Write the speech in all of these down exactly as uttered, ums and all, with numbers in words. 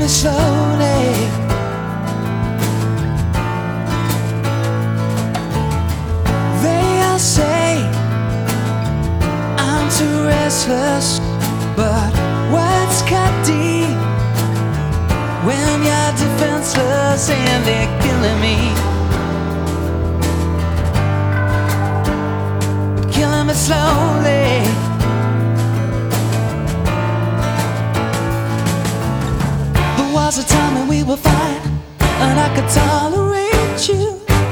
me slowly. They all say I'm too restless, but what's cut deep when you're defenseless and they're killing me, killing me slowly. There was a time when we were fine and I could tolerate you.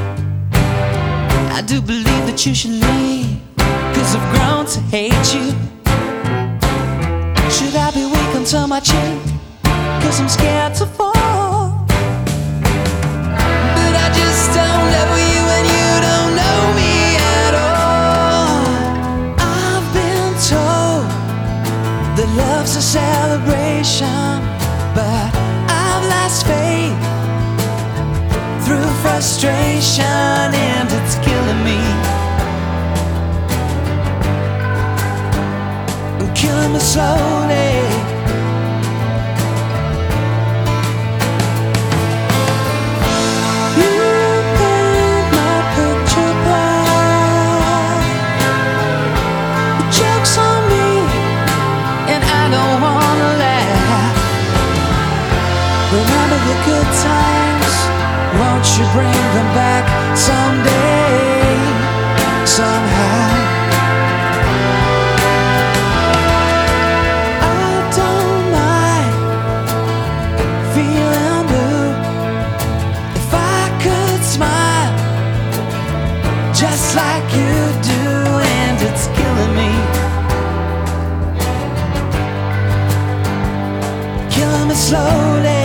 I do believe that you should leave, 'cause I've grown to hate you. Should I be weak until my cheek, 'cause I'm scared to fall? But I just don't know you and you don't know me at all. I've been told that love's a celebration, but I've lost faith through frustration, and it's killing me, killing me slowly. You paint my picture black. The joke's on me, and I don't wanna laugh. Remember the good times, won't you bring them back someday, somehow? Just like you do, and it's killing me, killing me slowly.